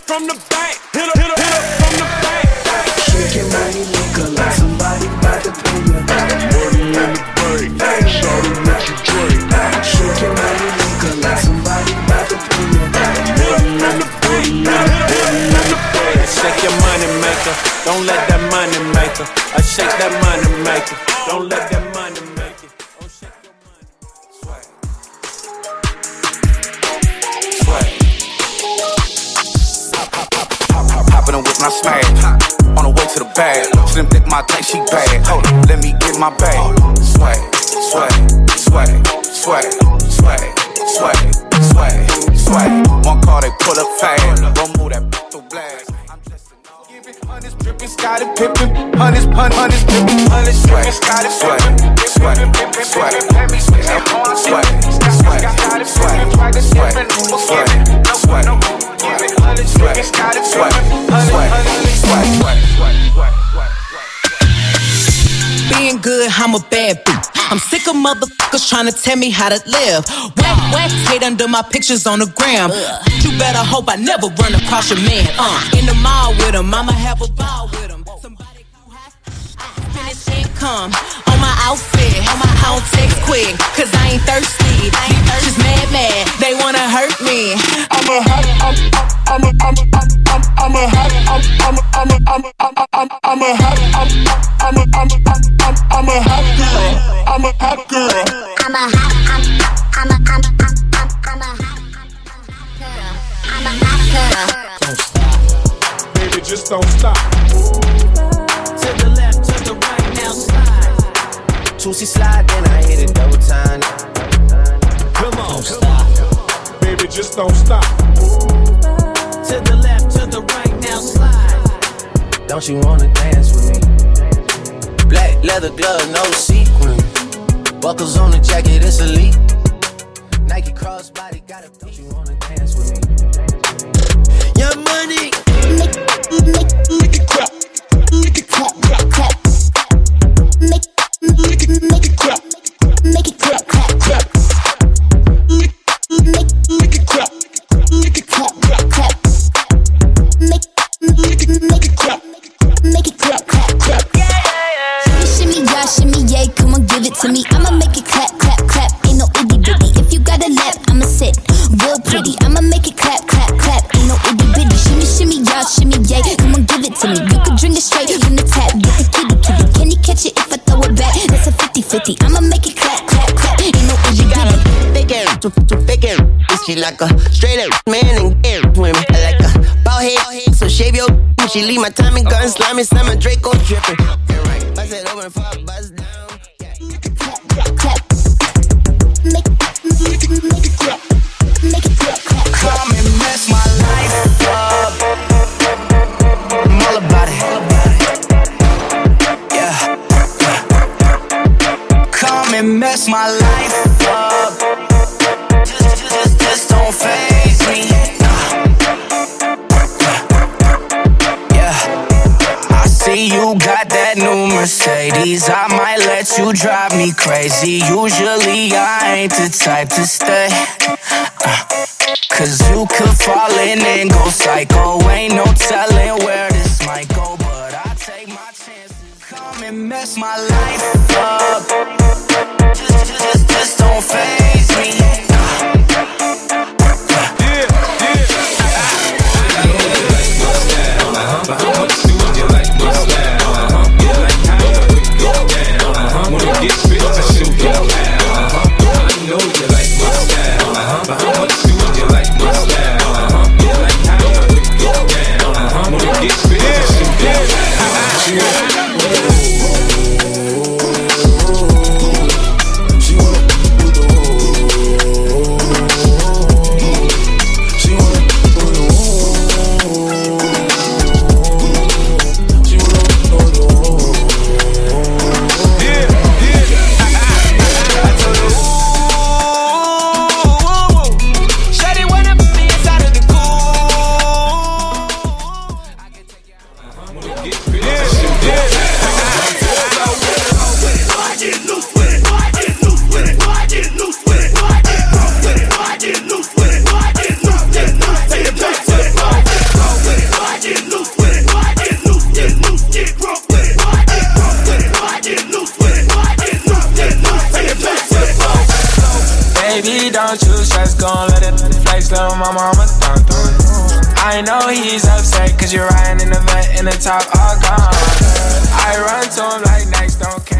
from the back. Hit her from the back. Shake your money, nigga, like somebody about to pay you. Money in the bank, shout it what you drink. Shake your money, nigga, like somebody about to pay you. Money in the bank. Shake your money maker, don't let that money maker. I shake that money maker, don't let that money make it. Don't shake your money. Swag. Hop in the whip and I smash. On the way to the bag. Slim thick my tank, she bad. Hold on, let me get my bag. Swag, swag, swag, swag, swag, swag, swag, swag. One car they pull up fast. Don't move that through blast. I'm just giving hundreds, dripping, Scotty Pippen. Hundreds, dripping, hundreds, dripping, Scotty Pippen. Swag, swag, swag, swag, swag, swag, swag, Being good, I'm a bad bitch. I'm sick of motherfuckers trying to tell me how to live. Wax hate under my pictures on the gram. You better hope I never run across your man. In the mall with him, I'ma have a ball with him. Somebody who has finish income on my outfit. I don't text quick, cause I ain't thirsty. Just mad, they wanna hurt me. I'm a hot girl. Don't stop, baby, just don't stop. To the left, to the right, now slide. Juicy slide, then I hit it double time. Come on, don't stop, baby, just don't stop. To the left, to the right, now slide. Don't you wanna dance with me? Black leather glove, no sequin. Buckles on the jacket, it's elite. Nike crossbody, got a. Don't you wanna dance with me? Your money, Make it clap, make it clap, clap, clap. Make it clap, make it clap, clap, clap. Make it clap, make it clap, clap, clap. Make it clap, make it clap, clap, clap. Shimmy, yeah, shimmy, yeah, come on, give it to me. I'ma make it clap, clap, clap. Ain't no itty bitty. If you got a lap, I'ma sit real pretty. I'ma make it clap, clap, clap. Ain't no itty bitty. Shimmy, shimmy, yeah, shimmy, yeah, come on, give it to me. You can drink it straight from the tap. Get the kitty, kitty. Can you catch it if I throw it back? That's a 50-50. I'ma make it clap, clap, clap. Ain't no itty bitty. thick ass, too thick ass. She like a straight up man and air women. I like a bald head, so shave your. She leave my Tommy gun slimy, summer Draco dripping. Bust it open before I bust down. Make it clap, clap, clap. Make it clap, make it clap, clap. Come and mess my life up. I'm all about it. Yeah. Come and mess my life up. Just don't faze me. Yeah. I see you got that new Mercedes. I might let you drive me crazy. Usually I ain't the type to stay. Cause you could fall in and go psycho. Ain't no telling where this might go, but I take my chances. Come and mess my life up. Just don't faze me. But how much do you like my style? You like how I go down? Wanna get fit to shoot your loud? I know you like my style. But how much do you like my style? You like how I go down? Wanna get fit to shoot your loud? too stressed, gon' let it flex, little mama, I'ma thumb through it. I know he's upset, cause you're riding in the vet in the top all gone. I run to him like next, don't care.